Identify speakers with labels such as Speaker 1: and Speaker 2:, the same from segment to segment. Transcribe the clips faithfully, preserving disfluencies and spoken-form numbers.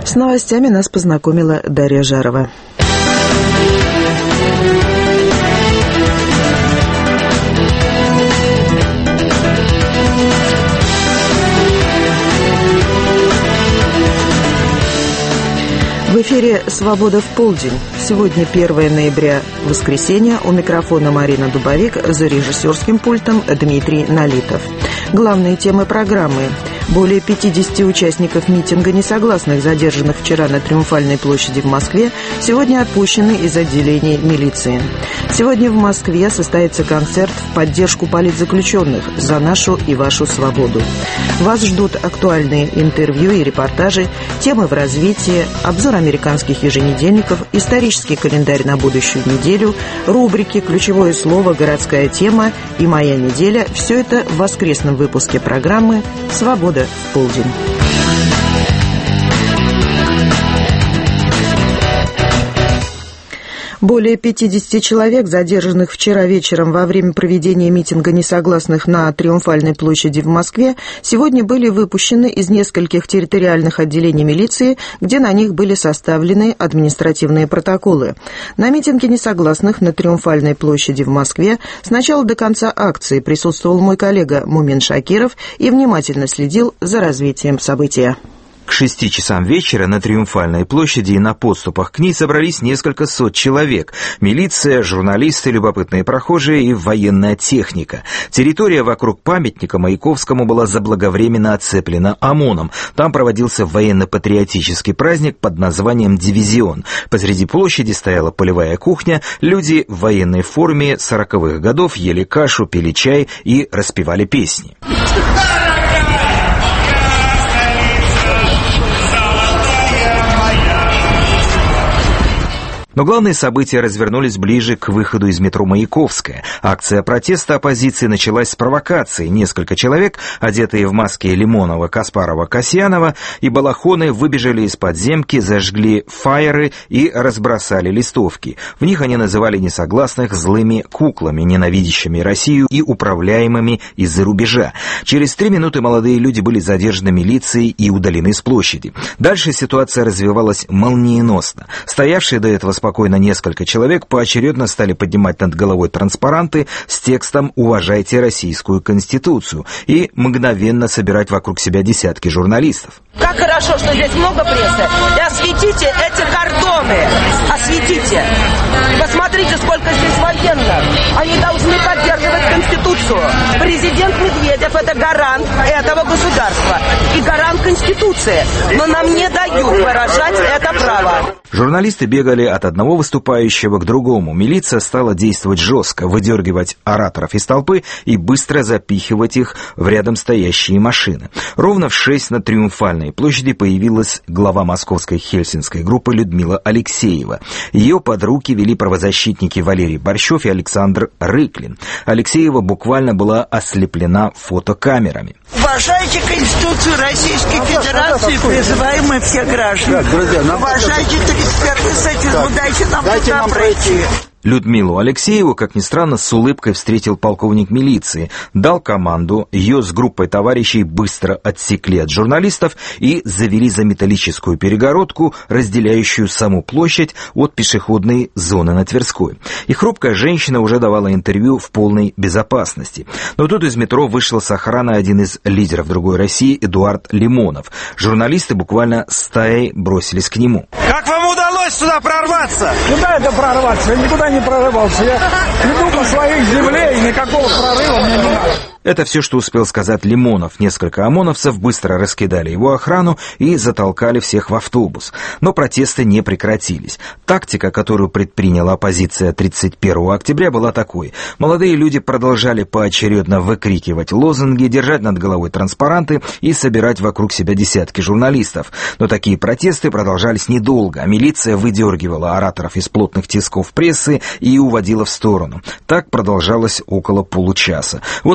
Speaker 1: С новостями нас познакомила Дарья Жарова. В эфире «Свобода в полдень». Сегодня первое ноября, воскресенье. У микрофона Марина Дубовик, за режиссерским пультом Дмитрий Налитов. Главные темы программы. Более пятидесяти участников митинга несогласных, задержанных вчера на Триумфальной площади в Москве, сегодня отпущены из отделений милиции. Сегодня в Москве состоится концерт в поддержку политзаключенных «За нашу и вашу свободу». Вас ждут актуальные интервью и репортажи, темы в развитии, обзор американских еженедельников, исторический календарь на будущую неделю, рубрики «Ключевое слово», «Городская тема» и «Моя неделя». Все это в воскресном выпуске программы «Свобода в полдень». Более пятидесяти человек, задержанных вчера вечером во время проведения митинга несогласных на Триумфальной площади в Москве, сегодня были выпущены из нескольких территориальных отделений милиции, где на них были составлены административные протоколы. На митинге несогласных на Триумфальной площади в Москве с начала до конца акции присутствовал мой коллега Мумин Шакиров и внимательно следил за развитием события.
Speaker 2: К шести часам вечера на Триумфальной площади и на подступах к ней собрались несколько сот человек. Милиция, журналисты, любопытные прохожие и военная техника. Территория вокруг памятника Маяковскому была заблаговременно оцеплена ОМОНом. Там проводился военно-патриотический праздник под названием «Дивизион». Посреди площади стояла полевая кухня. Люди в военной форме сороковых годов ели кашу, пили чай и распевали песни. Но главные события развернулись ближе к выходу из метро Маяковская. Акция протеста оппозиции началась с провокации. Несколько человек, одетые в маски Лимонова, Каспарова, Касьянова и балахоны, выбежали из подземки, зажгли фаеры и разбросали листовки. В них они называли несогласных злыми куклами, ненавидящими Россию и управляемыми из-за рубежа. Через три минуты молодые люди были задержаны милицией и удалены с площади. Дальше ситуация развивалась молниеносно. Стоявшие до этого спокойно Спокойно несколько человек поочередно стали поднимать над головой транспаранты с текстом «Уважайте российскую Конституцию» и мгновенно собирать вокруг себя десятки журналистов.
Speaker 3: Как хорошо, что здесь много прессы. И осветите эти кордоны. Осветите. Посмотрите, сколько здесь военных. Они должны поддерживать Конституцию. Президент Медведев – это гарант этого государства и гарант Конституции. Но нам не дают выражать это право.
Speaker 2: Журналисты бегали от одного выступающего к другому. Милиция стала действовать жестко, выдергивать ораторов из толпы и быстро запихивать их в рядом стоящие машины. Ровно в шесть на Триумфальной площади появилась глава московской хельсинской группы Людмила Алексеева. Ее под руки вели правозащитники Валерий Борщев и Александр Рыклин. Алексеева буквально была ослеплена фотокамерами.
Speaker 4: Уважайте Конституцию Российской Федерации, призываем мы все граждан. Уважайте тридцать первую статью, дайте нам туда пройти.
Speaker 2: Людмилу Алексееву, как ни странно, с улыбкой встретил полковник милиции, дал команду, ее с группой товарищей быстро отсекли от журналистов и завели за металлическую перегородку, разделяющую саму площадь от пешеходной зоны на Тверской. И хрупкая женщина уже давала интервью в полной безопасности. Но тут из метро вышел с охраной один из лидеров другой России, Эдуард Лимонов. Журналисты буквально стаей бросились к нему.
Speaker 5: Как вам удалось сюда прорваться?
Speaker 6: Куда это прорваться? Я никуда не прорывался. Я иду по своих земле, и никакого прорыва мне не надо.
Speaker 2: Это все, что успел сказать Лимонов. Несколько ОМОНовцев быстро раскидали его охрану и затолкали всех в автобус. Но протесты не прекратились. Тактика, которую предприняла оппозиция тридцать первого октября, была такой. Молодые люди продолжали поочередно выкрикивать лозунги, держать над головой транспаранты и собирать вокруг себя десятки журналистов. Но такие протесты продолжались недолго. Милиция выдергивала ораторов из плотных тисков прессы и уводила в сторону. Так продолжалось около получаса. Вот как оценили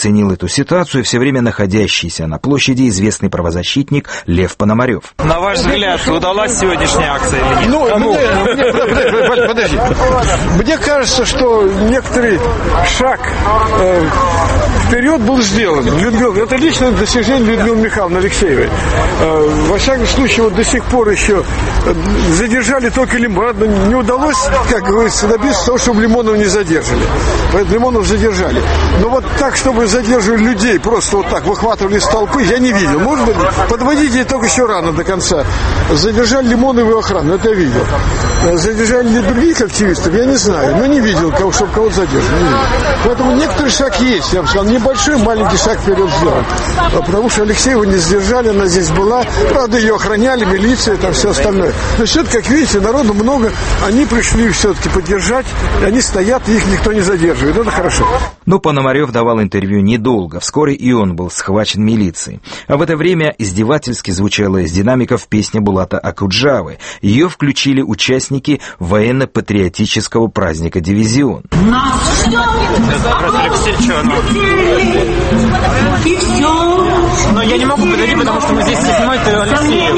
Speaker 2: оценил эту ситуацию все время находящийся на площади известный правозащитник Лев Пономарев.
Speaker 5: На ваш взгляд, удалась сегодняшняя акция или нет?
Speaker 6: Ну, мне, мне, подожди, подожди. Мне кажется, что некоторый шаг э, вперед был сделан. Людмила, это личное достижение Людмилы Михайловны Алексеевой. Э, во всяком случае, вот до сих пор еще задержали только Лимонова. Не удалось, как говорится, добиться того, чтобы Лимонова не задержали. Поэтому Лимонова задержали. Но вот так, чтобы задерживали людей, просто вот так выхватывали из толпы, я не видел. Может быть, подводить ей только еще рано до конца. Задержали Лимонова и охрану, это я видел. Задержали ли других активистов, я не знаю. Но не видел, кого, чтобы кого-то задержали. Поэтому некоторый шаг есть, я бы сказал. Небольшой, маленький шаг вперед сделан. Потому что Алексееву не сдержали, она здесь была. Правда, ее охраняли, милиция, там все остальное. Но все-таки, как видите, народу много. Они пришли все-таки поддержать. И они стоят, и их никто не задерживает. Это хорошо.
Speaker 2: Но Пономарев давал интервью недолго. Вскоре и он был схвачен милицией. А в это время издевательски звучала из динамиков песня Булата Акуджавы. Ее включили участники военно-патриотического праздника «Дивизион».
Speaker 7: Но я не могу подойти, потому что мы здесь все снимаем Алексеев.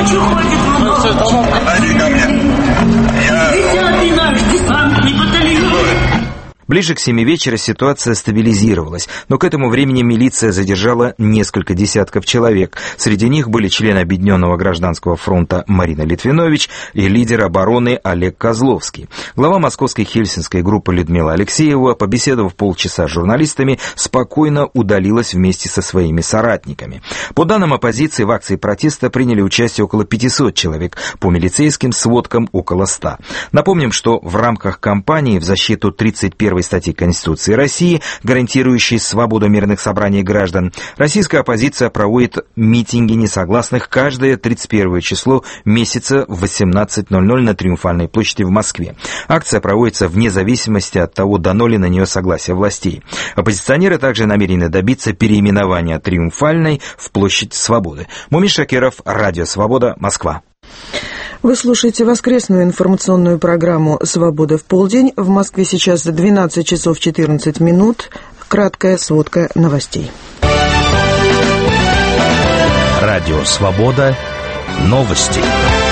Speaker 2: Ближе к семи вечера ситуация стабилизировалась, но к этому времени милиция задержала несколько десятков человек. Среди них были члены Объединенного гражданского фронта Марина Литвинович и лидер обороны Олег Козловский. Глава московской хельсинской группы Людмила Алексеева, побеседовав полчаса с журналистами, спокойно удалилась вместе со своими соратниками. По данным оппозиции, в акции протеста приняли участие около пятисот человек, по милицейским сводкам около ста. Напомним, что в рамках кампании в защиту тридцать первой статьи Конституции России, гарантирующей свободу мирных собраний граждан, российская оппозиция проводит митинги несогласных каждое тридцать первое число месяца в восемнадцать ноль ноль на Триумфальной площади в Москве. Акция проводится вне зависимости от того, дано ли на нее согласие властей. Оппозиционеры также намерены добиться переименования Триумфальной в Площадь Свободы. Мумин Шакиров, Радио Свобода, Москва.
Speaker 1: Вы слушаете воскресную информационную программу «Свобода в полдень». В Москве сейчас двенадцать часов четырнадцать минут. Краткая сводка новостей.
Speaker 8: Радио «Свобода». Новости.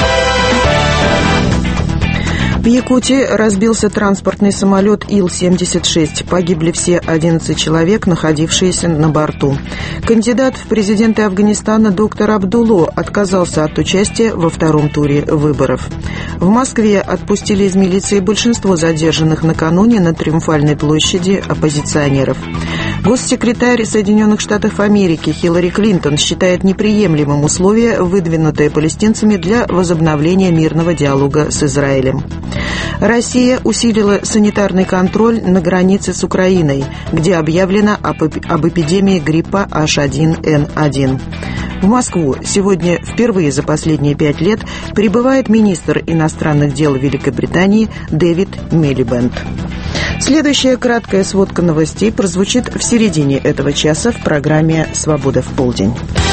Speaker 1: В Якутии разбился транспортный самолет Ил семьдесят шесть. Погибли все одиннадцать человек, находившиеся на борту. Кандидат в президенты Афганистана доктор Абдулло отказался от участия во втором туре выборов. В Москве отпустили из милиции большинство задержанных накануне на Триумфальной площади оппозиционеров. Госсекретарь Соединенных Штатов Америки Хиллари Клинтон считает неприемлемым условия, выдвинутые палестинцами для возобновления мирного диалога с Израилем. Россия усилила санитарный контроль на границе с Украиной, где объявлено об, об эпидемии гриппа эйч один эн один. В Москву сегодня впервые за последние пять лет прибывает министр иностранных дел Великобритании Дэвид Милибэнд. Следующая краткая сводка новостей прозвучит в середине этого часа в программе «Свобода в полдень».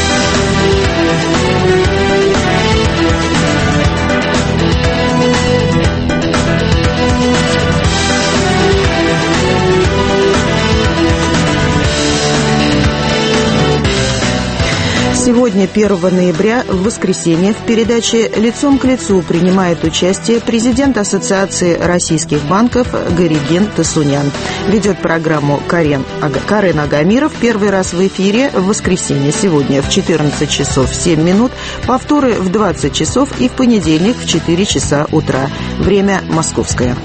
Speaker 1: Сегодня, первого ноября, в воскресенье, в передаче «Лицом к лицу» принимает участие президент Ассоциации российских банков Гаригин Тасунян. Ведет программу Карен, Ага, Карен Агамиров. Первый раз в эфире в воскресенье сегодня в четырнадцать часов семь минут, повторы в двадцать часов и в понедельник в четыре часа утра. Время московское.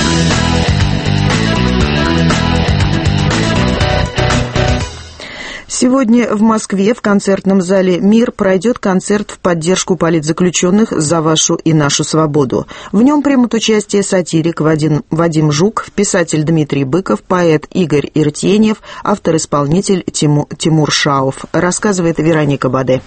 Speaker 1: Сегодня в Москве в концертном зале «Мир» пройдет концерт в поддержку политзаключенных «За вашу и нашу свободу». В нем примут участие сатирик Вадим, Вадим Жук, писатель Дмитрий Быков, поэт Игорь Иртеньев, автор-исполнитель Тиму, Тимур Шауф. Рассказывает Вероника Баде.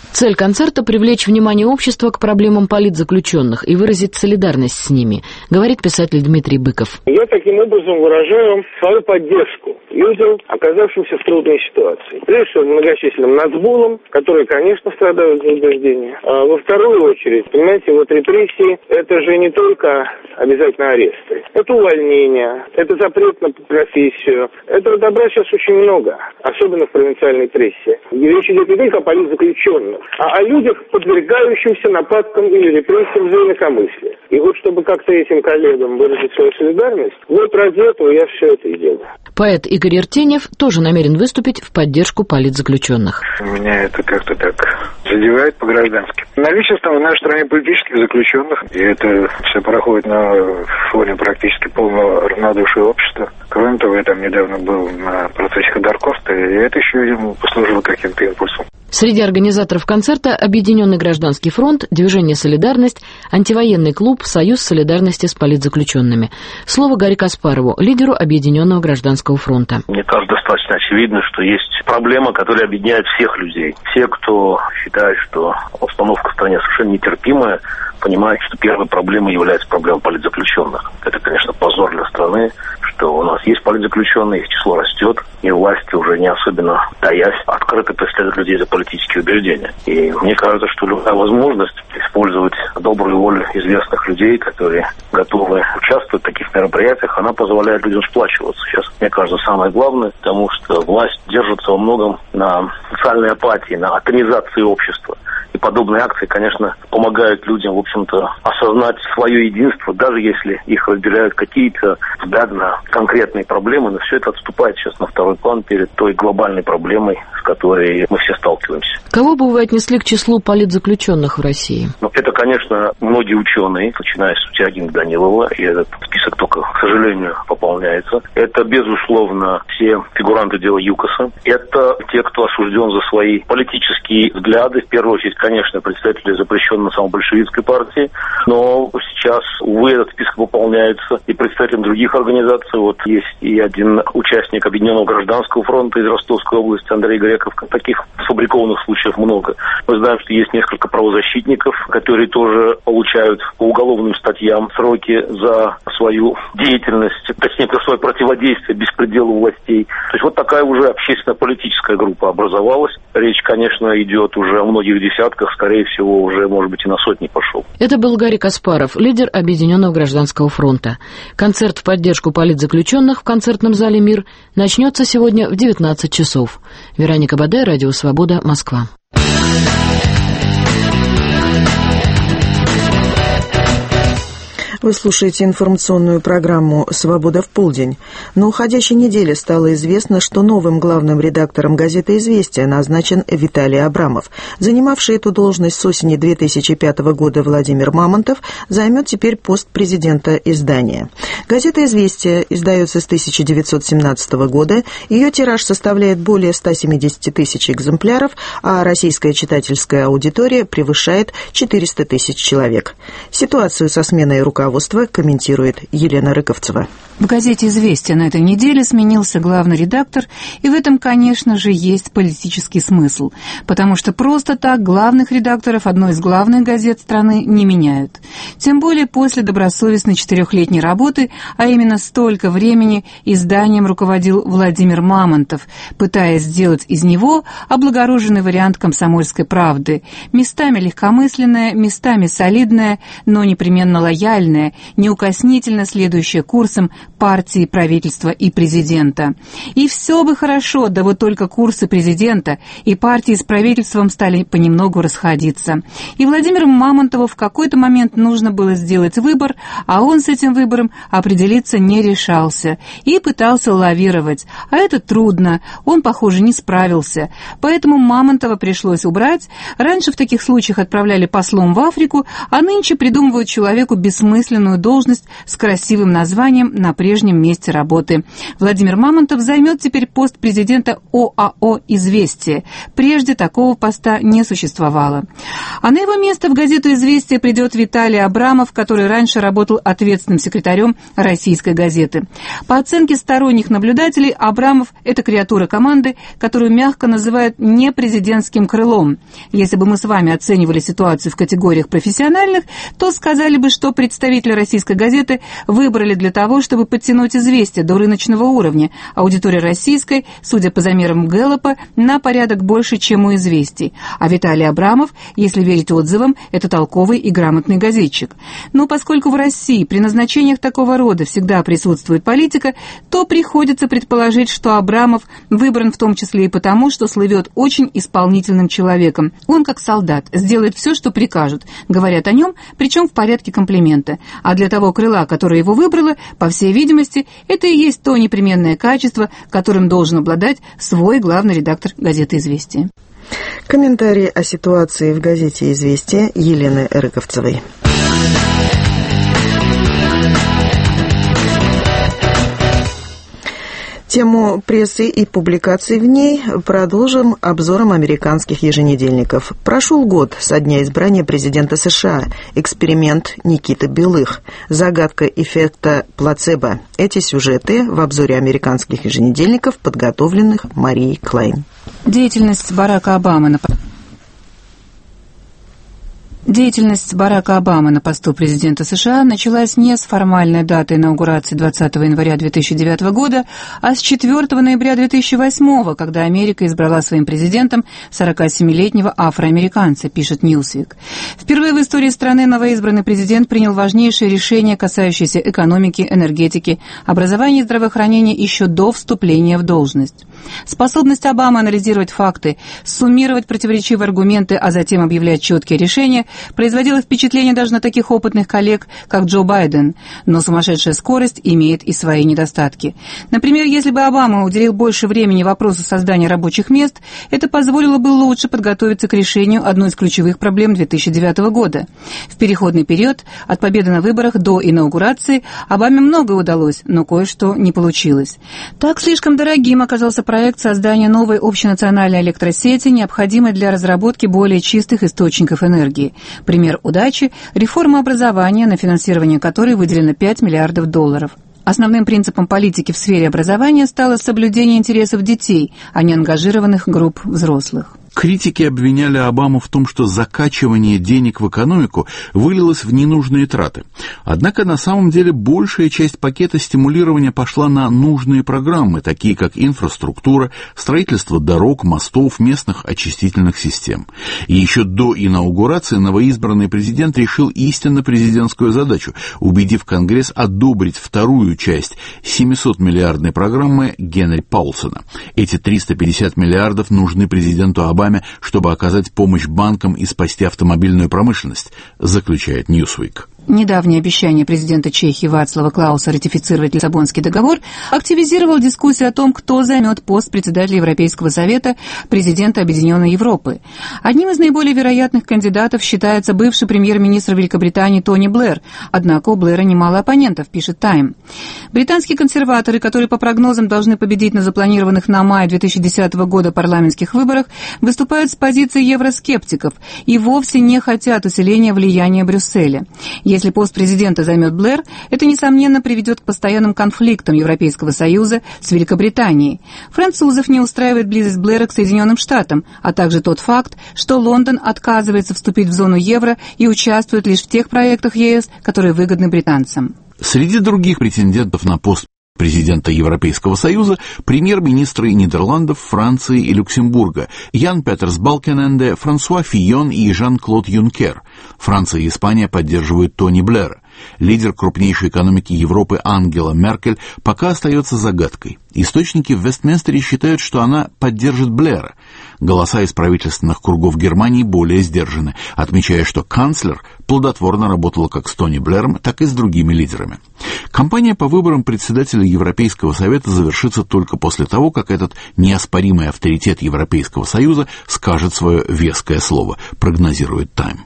Speaker 9: Цель концерта — привлечь внимание общества к проблемам политзаключенных и выразить солидарность с ними, говорит писатель Дмитрий Быков.
Speaker 10: Я таким образом выражаю свою поддержку людям, оказавшимся в трудной ситуации. Прежде всего, многочисленным нацбулам, которые, конечно, страдают за убеждения. А во вторую очередь, понимаете, вот репрессии — это же не только обязательно аресты. Это увольнение, это запрет на профессию. Этого добра сейчас очень много, особенно в провинциальной прессе. Речь идет не только о политзаключенных, а о людях, подвергающихся нападкам или репрессиям за инакомыслие. И вот чтобы как-то этим коллегам выразить свою солидарность, вот ради этого я все это и делаю.
Speaker 9: Поэт Игорь Иртеньев тоже намерен выступить в поддержку политзаключенных.
Speaker 11: Меня это как-то так задевает по-граждански. Наличие в нашей стране политических заключенных, и это все проходит на фоне практически полного равнодушия общества. Кроме того, я там недавно был на процессе Ходорковского, и это еще ему послужило каким-то импульсом.
Speaker 9: Среди организаторов концерта Объединенный гражданский фронт, Движение «Солидарность», антивоенный клуб, Союз солидарности с политзаключенными. Слово Гарри Каспарову, лидеру Объединенного гражданского фронта.
Speaker 12: Мне кажется, достаточно очевидно, что есть проблема, которая объединяет всех людей. Все, кто считает, что обстановка в стране совершенно нетерпимая, понимают, что первой проблемой является проблема политзаключенных. Это, конечно, позор для страны, что у нас есть политзаключенные, их число растет, и власти уже не особенно таясь открыто преследуют людей за политические убеждения. И мне кажется, что любая возможность использовать добрую волю известных людей, которые готовы участвовать в таких мероприятиях, она позволяет людям сплачиваться. Сейчас, мне кажется, самое главное, потому что власть держится во многом на социальной апатии, на атомизации общества. И подобные акции, конечно, помогают людям, в общем-то, осознать свое единство, даже если их разделяют какие-то взгляды на конкретные проблемы, но все это отступает сейчас на второй план перед той глобальной проблемой, с которой мы все сталкиваемся.
Speaker 9: Кого бы вы отнесли к числу политзаключенных в России?
Speaker 12: Ну, это, конечно, многие ученые, начиная с Сутягина, Данилова, и этот список только, к сожалению, пополняется. Это, безусловно, все фигуранты дела ЮКОСа. Это те, кто осужден за свои политические взгляды, в первую очередь, конечно, представители запрещенной самобольшевистской партии, но сейчас, увы, этот список пополняется и представителям других организаций. Вот есть и один участник Объединенного гражданского фронта из Ростовской области, Андрей Греков. Таких сфабрикованных случаев много. Мы знаем, что есть несколько правозащитников, которые тоже получают по уголовным статьям сроки за свою деятельность, точнее, за свое противодействие беспределу властей. То есть вот такая уже общественно-политическая группа образовалась. Речь, конечно, идет уже о многих десятках, скорее всего, уже, может быть, и на сотни пошел.
Speaker 9: Это был Гарри Каспаров, лидер Объединенного гражданского фронта. Концерт в поддержку политзаключенных в концертном зале «Мир» начнется сегодня в девятнадцать часов. Вероника Бадай, Радио Свобода, Москва.
Speaker 1: Вы слушаете информационную программу «Свобода в полдень». На уходящей неделе стало известно, что новым главным редактором газеты «Известия» назначен Виталий Абрамов. Занимавший эту должность с осени две тысячи пятого года Владимир Мамонтов займет теперь пост президента издания. Газета «Известия» издается с тысяча девятьсот семнадцатого года. Ее тираж составляет более ста семидесяти тысяч экземпляров, а российская читательская аудитория превышает четыреста тысяч человек. Ситуацию со сменой руководства комментирует Елена Рыковцева.
Speaker 13: В газете «Известия» на этой неделе сменился главный редактор, и в этом, конечно же, есть политический смысл, потому что просто так главных редакторов одной из главных газет страны не меняют. Тем более после добросовестной четырехлетней работы, а именно столько времени изданием руководил Владимир Мамонтов, пытаясь сделать из него облагороженный вариант «Комсомольской правды», местами легкомысленное, местами солидное, но непременно лояльное, неукоснительно следующее курсом партии, правительства и президента. И все бы хорошо, да вот только курсы президента и партии с правительством стали понемногу расходиться. И Владимиру Мамонтову в какой-то момент нужно было сделать выбор, а он с этим выбором определиться не решался и пытался лавировать. А это трудно, он, похоже, не справился. Поэтому Мамонтова пришлось убрать. Раньше в таких случаях отправляли послом в Африку, а нынче придумывают человеку бессмысленные вымышленную должность с красивым названием на прежнем месте работы. Владимир Мамонтов займет теперь пост президента ОАО «Известия». Прежде такого поста не существовало. А на его место в газету «Известия» придет Виталий Абрамов, который раньше работал ответственным секретарем «Российской газеты». По оценке сторонних наблюдателей, Абрамов – это креатура команды, которую мягко называют непрезидентским крылом. Если бы мы с вами оценивали ситуацию в категориях профессиональных, то сказали бы, что представители «Российской газеты» выбрали для того, чтобы подтянуть «Известия» до рыночного уровня. Аудитория «Российской», судя по замерам Гэллопа, на порядок больше, чем у «Известий». А Виталий Абрамов, если верить отзывам, это толковый и грамотный газетчик. Но поскольку в России при назначениях такого рода всегда присутствует политика, то приходится предположить, что Абрамов выбран в том числе и потому, что слывет очень исполнительным человеком. Он, как солдат, сделает все, что прикажут, говорят о нем, причем в порядке комплимента. А для того крыла, которое его выбрало, по всей видимости, это и есть то непременное качество, которым должен обладать свой главный редактор газеты «Известия».
Speaker 1: Комментарий о ситуации в газете «Известия» Елены Рыковцевой. Тему прессы и публикаций в ней продолжим обзором американских еженедельников. Прошел год со дня избрания президента США. Эксперимент Никиты Белых. Загадка эффекта плацебо. Эти сюжеты в обзоре американских еженедельников, подготовленных Марией Клейн.
Speaker 13: Деятельность Барака Обамы на... Деятельность Барака Обамы на посту президента США началась не с формальной даты инаугурации двадцатого января две тысячи девятого года, а с четвёртого ноября две тысячи восьмого, когда Америка избрала своим президентом сорокасемилетнего афроамериканца, пишет Newsweek. Впервые в истории страны новоизбранный президент принял важнейшие решения, касающиеся экономики, энергетики, образования и здравоохранения еще до вступления в должность. Способность Обамы анализировать факты, суммировать противоречивые аргументы, а затем объявлять четкие решения производила впечатление даже на таких опытных коллег, как Джо Байден, но сумасшедшая скорость имеет и свои недостатки. Например, если бы Обама уделил больше времени вопросу создания рабочих мест, это позволило бы лучше подготовиться к решению одной из ключевых проблем две тысячи девятого года. В переходный период от победы на выборах до инаугурации Обаме многое удалось, но кое-что не получилось. Так слишком дорогим оказался проект создания новой общенациональной электросети, необходимой для разработки более чистых источников энергии. Пример удачи – реформа образования, на финансирование которой выделено пять миллиардов долларов. Основным принципом политики в сфере образования стало соблюдение интересов детей, а не ангажированных групп взрослых.
Speaker 14: Критики обвиняли Обаму в том, что закачивание денег в экономику вылилось в ненужные траты. Однако на самом деле большая часть пакета стимулирования пошла на нужные программы, такие как инфраструктура, строительство дорог, мостов, местных очистительных систем. И еще до инаугурации новоизбранный президент решил истинно президентскую задачу, убедив Конгресс одобрить вторую часть семисотмиллиардной программы Генри Паулсона. Эти триста пятьдесят миллиардов нужны президенту Обаме, чтобы оказать помощь банкам и спасти автомобильную промышленность, заключает Newsweek.
Speaker 13: Недавнее обещание президента Чехии Вацлава Клауса ратифицировать Лиссабонский договор активизировал дискуссию о том, кто займет пост председателя Европейского совета, президента Объединенной Европы. Одним из наиболее вероятных кандидатов считается бывший премьер-министр Великобритании Тони Блэр, однако у Блэра немало оппонентов, пишет Time. Британские консерваторы, которые по прогнозам должны победить на запланированных на май две тысячи десятого года парламентских выборах, выступают с позиции евроскептиков и вовсе не хотят усиления влияния Брюсселя. Если пост президента займет Блэр, это, несомненно, приведет к постоянным конфликтам Европейского Союза с Великобританией. Французов не устраивает близость Блэра к Соединенным Штатам, а также тот факт, что Лондон отказывается вступить в зону евро и участвует лишь в тех проектах ЕС, которые выгодны британцам.
Speaker 14: Среди других претендентов на пост президента Европейского Союза премьер-министры Нидерландов, Франции и Люксембурга Ян Петерс Балкененде, Франсуа Фийон и Жан-Клод Юнкер. Франция и Испания поддерживают Тони Блэра. Лидер крупнейшей экономики Европы Ангела Меркель пока остается загадкой. Источники в Вестминстере считают, что она поддержит Блэра. Голоса из правительственных кругов Германии более сдержаны, отмечая, что канцлер плодотворно работала как с Тони Блэром, так и с другими лидерами. Кампания по выборам председателя Европейского совета завершится только после того, как этот неоспоримый авторитет Европейского союза скажет свое веское слово, прогнозирует Time.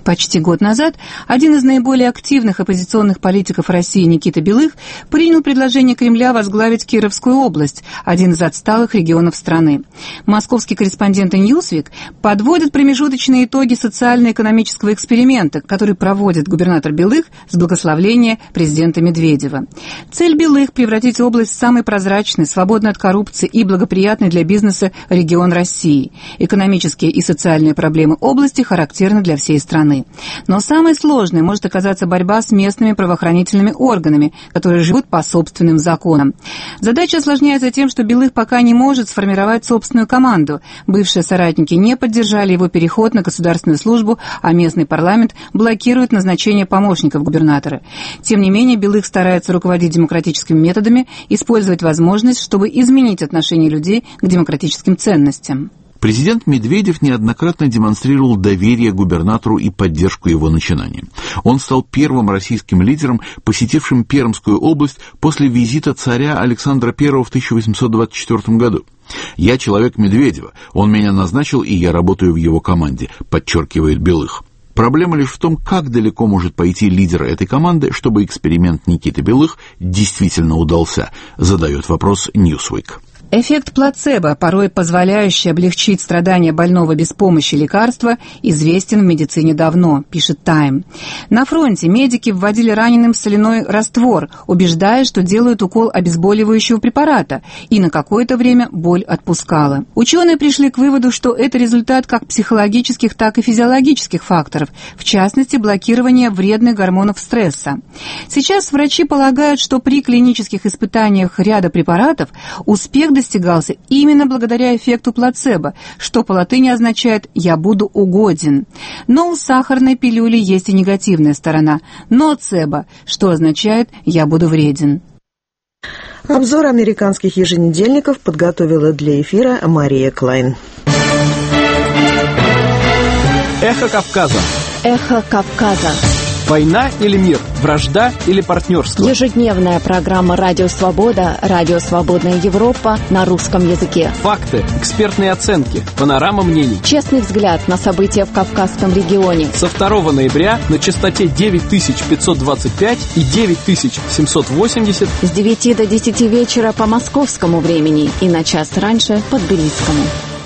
Speaker 13: Почти год назад один из наиболее активных оппозиционных политиков России Никита Белых принял предложение Кремля возглавить Кировскую область, один из отсталых регионов страны. Московский корреспондент «Ньюсвик» подводит промежуточные итоги социально-экономического эксперимента, который проводит губернатор Белых с благословения президента Медведева. Цель Белых – превратить область в самый прозрачный, свободный от коррупции и благоприятный для бизнеса регион России. Экономические и социальные проблемы области характерны для всей страны. Но самой сложной может оказаться борьба с местными правоохранительными органами, которые живут по собственным законам. Задача осложняется тем, что Белых пока не может сформировать собственную команду. Бывшие соратники не поддержали его переход на государственную службу, а местный парламент блокирует назначение помощников губернатора. Тем не менее, Белых старается руководить демократическими методами, использовать возможность, чтобы изменить отношение людей к демократическим ценностям.
Speaker 14: Президент Медведев неоднократно демонстрировал доверие губернатору и поддержку его начинаниям. Он стал первым российским лидером, посетившим Пермскую область после визита царя Александра Первого в тысяча восемьсот двадцать четвёртом году. «Я человек Медведева, он меня назначил, и я работаю в его команде», подчеркивает Белых. Проблема лишь в том, как далеко может пойти лидер этой команды, чтобы эксперимент Никиты Белых действительно удался, задает вопрос «Ньюсвик».
Speaker 13: Эффект плацебо, порой позволяющий облегчить страдания больного без помощи лекарства, известен в медицине давно, пишет Time. На фронте медики вводили раненым соляной раствор, убеждая, что делают укол обезболивающего препарата, и на какое-то время боль отпускала. Ученые пришли к выводу, что это результат как психологических, так и физиологических факторов, в частности, блокирования вредных гормонов стресса. Сейчас врачи полагают, что при клинических испытаниях ряда препаратов успех достигался именно благодаря эффекту плацебо, что по латыни означает «я буду угоден». Но у сахарной пилюли есть и негативная сторона – ноцебо, что означает «я буду вреден».
Speaker 1: Обзор американских еженедельников подготовила для эфира Мария Клайн.
Speaker 15: Эхо Кавказа.
Speaker 16: Эхо Кавказа.
Speaker 15: Война или мир? Вражда или партнерство?
Speaker 16: Ежедневная программа «Радио Свобода», «Радио Свободная Европа» на русском языке.
Speaker 15: Факты, экспертные оценки, панорама мнений.
Speaker 16: Честный взгляд на события в Кавказском регионе.
Speaker 15: Со второго ноября на частоте девять тысяч пятьсот двадцать пять и девять тысяч семьсот восемьдесят.
Speaker 16: С девяти до десяти вечера по московскому времени и на час раньше по тбилисскому.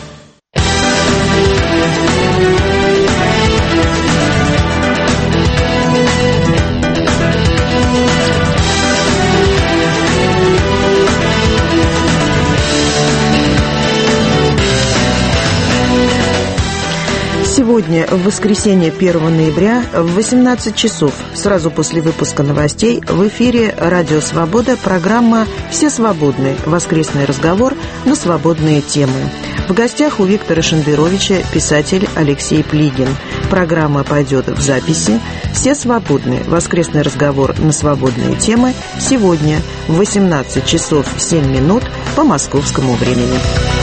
Speaker 1: Сегодня, в воскресенье первого ноября, в восемнадцать часов, сразу после выпуска новостей, в эфире «Радио Свобода» программа «Все свободны. Воскресный разговор на свободные темы». В гостях у Виктора Шендеровича писатель Алексей Плигин. Программа пойдет в записи. «Все свободны. Воскресный разговор на свободные темы» сегодня в восемнадцать часов семь минут по московскому времени.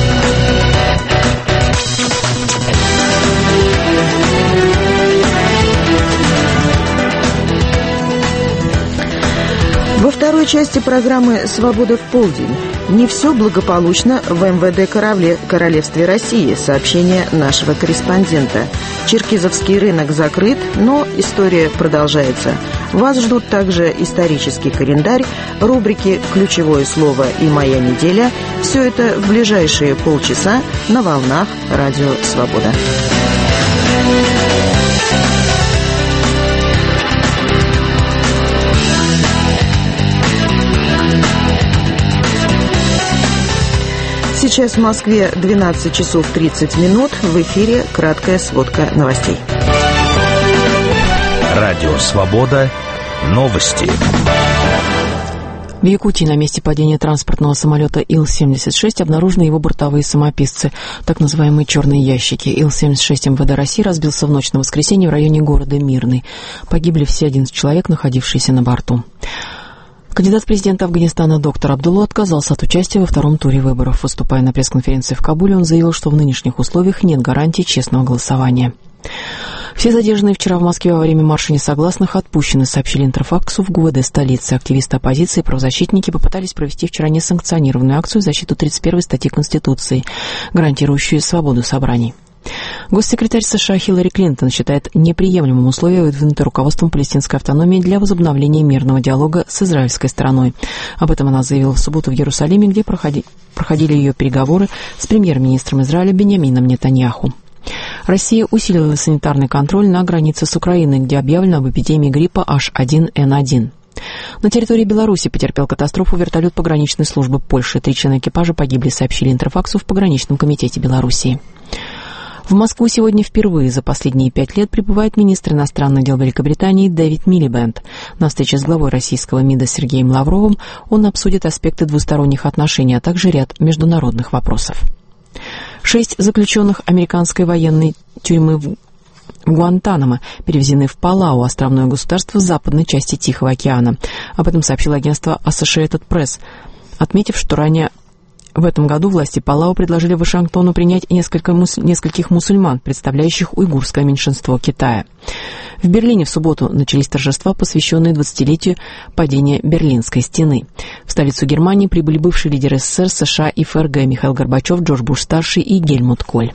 Speaker 1: Во второй части программы «Свобода в полдень». Не все благополучно в эм вэ дэ Короле... Королевстве России. Сообщение нашего корреспондента. Черкизовский рынок закрыт, но история продолжается. Вас ждут также исторический календарь, рубрики «Ключевое слово» и «Моя неделя». Все это в ближайшие полчаса на волнах «Радио Свобода». Сейчас в Москве двенадцать часов тридцать минут. В эфире краткая сводка новостей.
Speaker 8: Радио «Свобода». Новости.
Speaker 9: В Якутии на месте падения транспортного самолета Ил семьдесят шесть обнаружены его бортовые самописцы, так называемые черные ящики. Ил семьдесят шесть эм вэ дэ России разбился в ночь на воскресенье в районе города Мирный. Погибли все одиннадцать человек, находившиеся на борту. Кандидат в президенты Афганистана доктор Абдулла отказался от участия во втором туре выборов. Выступая на пресс-конференции в Кабуле, он заявил, что в нынешних условиях нет гарантий честного голосования. Все задержанные вчера в Москве во время марша несогласных отпущены, сообщили Интерфаксу в ГУ вэ дэ столицы. Активисты оппозиции и правозащитники попытались провести вчера несанкционированную акцию в защиту тридцать первой статьи Конституции, гарантирующую свободу собраний.
Speaker 17: Госсекретарь США Хиллари Клинтон считает неприемлемым условия, выдвинутые руководством палестинской автономии для возобновления мирного диалога с израильской стороной. Об этом она заявила в субботу в Иерусалиме, где проходи, проходили ее переговоры с премьер-министром Израиля Биньямином Нетаньяху. Россия усилила санитарный контроль на границе с Украиной, где объявлено об эпидемии гриппа эйч один эн один. На территории Беларуси потерпел катастрофу вертолет пограничной службы Польши. Три члена экипажа погибли, сообщили Интерфаксу в пограничном комитете Белоруссии. В Москву сегодня впервые за последние пять лет прибывает министр иностранных дел Великобритании Дэвид Милибэнд. На встрече с главой российского МИДа Сергеем Лавровым он обсудит аспекты двусторонних отношений, а также ряд международных вопросов. Шесть заключенных американской военной тюрьмы в Гуантанамо перевезены в Палау, островное государство в западной части Тихого океана. Об этом сообщило агентство Associated Press, отметив, что ранее в этом году власти Палау предложили Вашингтону принять несколько мус... нескольких мусульман, представляющих уйгурское меньшинство Китая. В Берлине в субботу начались торжества, посвященные двадцатилетию падения Берлинской стены. В столицу Германии прибыли бывшие лидеры СССР, США и ФРГ Михаил Горбачев, Джордж Буш-старший и Гельмут Коль.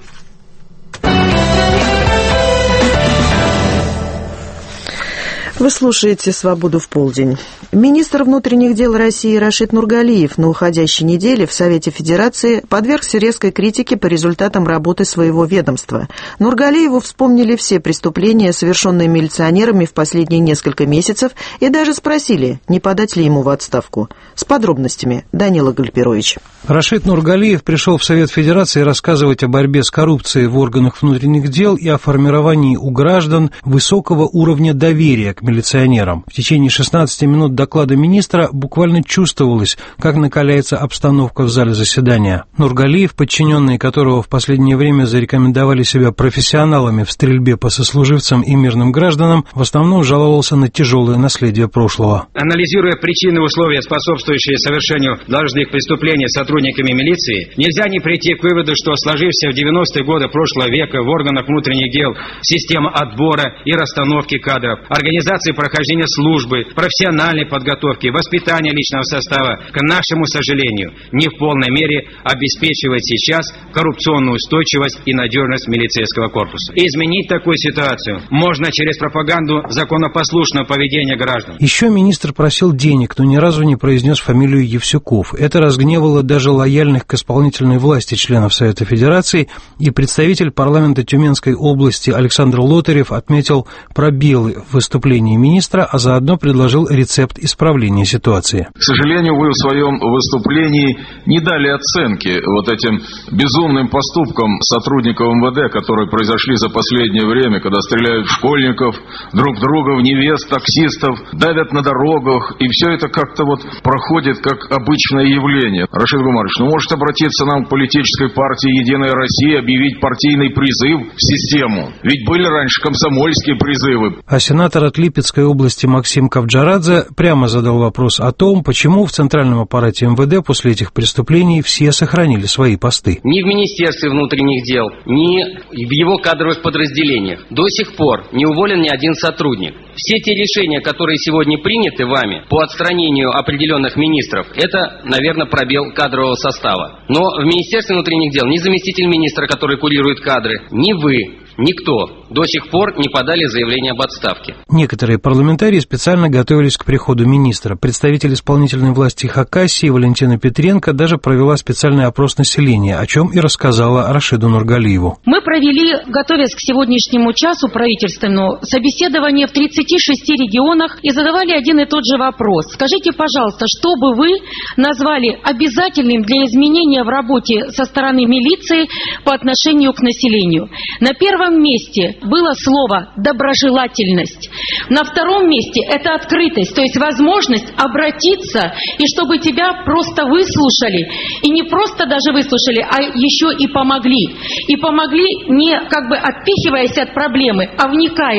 Speaker 1: Вы слушаете «Свободу в полдень». Министр внутренних дел России Рашид Нургалиев на уходящей неделе в Совете Федерации подвергся резкой критике по результатам работы своего ведомства. Нургалиеву вспомнили все преступления, совершенные милиционерами в последние несколько месяцев, и даже спросили, не подать ли ему в отставку. С подробностями Данила Гальперович.
Speaker 18: Рашид Нургалиев пришел в Совет Федерации рассказывать о борьбе с коррупцией в органах внутренних дел и о формировании у граждан высокого уровня доверия к милиционерам. В течение шестнадцати минут доклада министра буквально чувствовалось, как накаляется обстановка в зале заседания. Нургалиев, подчиненные которого в последнее время зарекомендовали себя профессионалами в стрельбе по сослуживцам и мирным гражданам, в основном жаловался на тяжелое наследие прошлого.
Speaker 19: Анализируя причины и условия, способствующие совершению должных преступлений сотрудниками милиции, нельзя не прийти к выводу, что сложившаяся в девяностые годы прошлого века в органах внутренних дел система отбора и расстановки кадров, организации прохождения службы, профессиональной подготовки, воспитания личного состава, к нашему сожалению, не в полной мере обеспечивает сейчас коррупционную устойчивость и надежность милицейского корпуса. Изменить такую ситуацию можно через пропаганду законопослушного поведения граждан.
Speaker 18: Еще министр просил денег, но ни разу не произнес фамилию Евсюков. Это разгневало даже лояльных к исполнительной власти членов Совета Федерации, и представитель парламента Тюменской области Александр Лотарев отметил пробелы в выступлении министра, а заодно предложил рецепт исправления ситуации.
Speaker 20: К сожалению, вы в своем выступлении не дали оценки вот этим безумным поступкам сотрудников МВД, которые произошли за последнее время, когда стреляют в школьников, друг друга, в невест, таксистов, давят на дорогах, и все это как-то вот проходит как обычное явление. Рашид Гумарович, ну может обратиться нам к политической партии «Единая Россия», объявить партийный призыв в систему? Ведь были раньше комсомольские призывы.
Speaker 18: А сенатор от Липецкой области Максим Кавджарадзе прямо задал вопрос о том, почему в центральном аппарате МВД после этих преступлений все сохранили свои посты.
Speaker 21: Ни в Министерстве внутренних дел, ни в его кадровых подразделениях до сих пор не уволен ни один сотрудник. Все те решения, которые сегодня приняты вами по отстранению определенных министров, это, наверное, пробел кадрового состава. Но в Министерстве внутренних дел ни заместитель министра, который курирует кадры, ни вы, никто до сих пор не подали заявление об отставке.
Speaker 18: Некоторые парламентарии специально готовились к приходу министра. Представитель исполнительной власти Хакасии Валентина Петренко даже провела специальный опрос населения, о чем и рассказала Рашиду Нургалиеву.
Speaker 22: Мы провели, готовясь к сегодняшнему часу правительственному, собеседование в тридцати шести регионах и задавали один и тот же вопрос. Скажите, пожалуйста, что бы вы назвали обязательным для изменения в работе со стороны милиции по отношению к населению? На первом месте было слово «доброжелательность». На втором месте это открытость, то есть возможность обратиться, и чтобы тебя просто выслушали. И не просто даже выслушали, а еще и помогли. И помогли не как бы отпихиваясь от проблемы, а вникая.